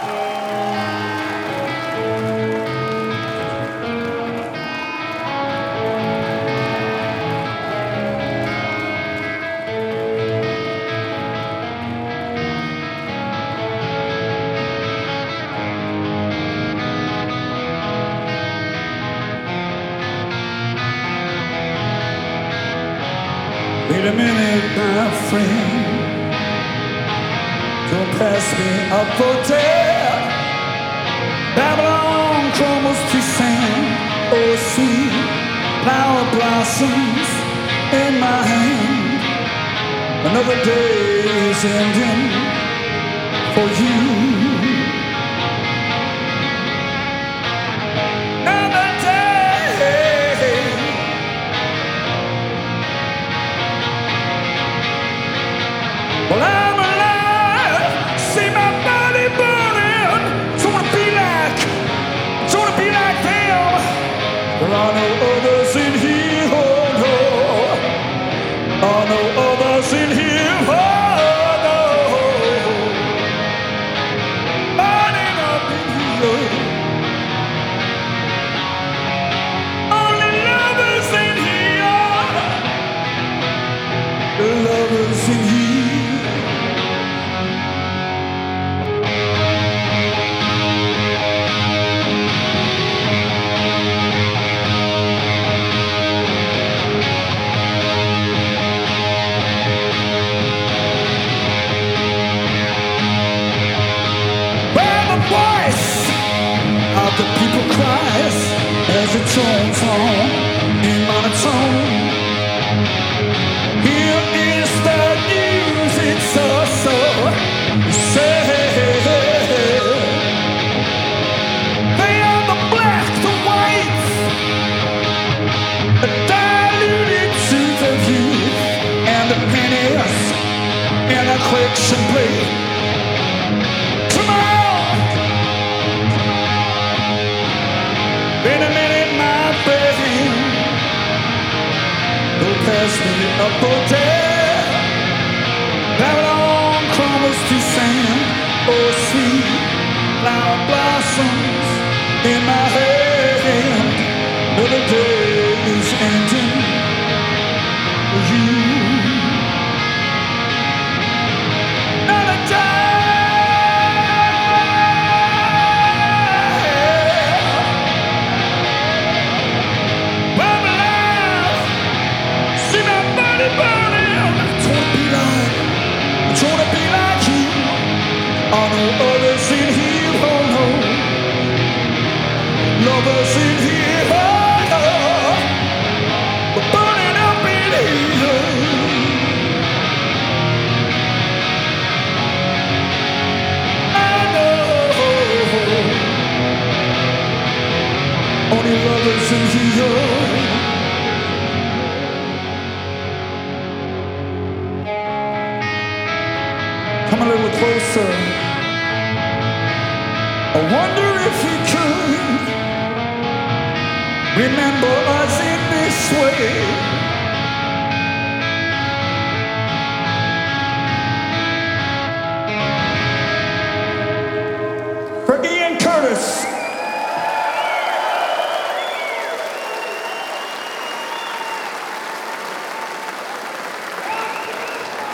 Wait a minute, my friend. Don't pass me up for dead. Babylon crumbles to sand. Oh, sweet flower blossoms in my hand. Another day is ending for you. Well, I'm alive, see my body burning. Wanna be like them. There are no others in here, oh no. Are no others in here, oh no. Burning up in here. Only lovers in here. Lovers in here. Of the people cries as it tones on in monotone. Here is the news, it's so sad. They are the black, the white, the diluted truth of youth, and the pennies in a collection plate. Pass me up or down. Babylon crumbles to sand. Oh, sweet flower blossoms in my hand. Another day is ending for you. Another day. Wanna be like you. Are no others in here, oh no. Lovers in here, oh no. We're burning up in here. I know. Only lovers in here. Come a little closer. I wonder if you could remember us in this way.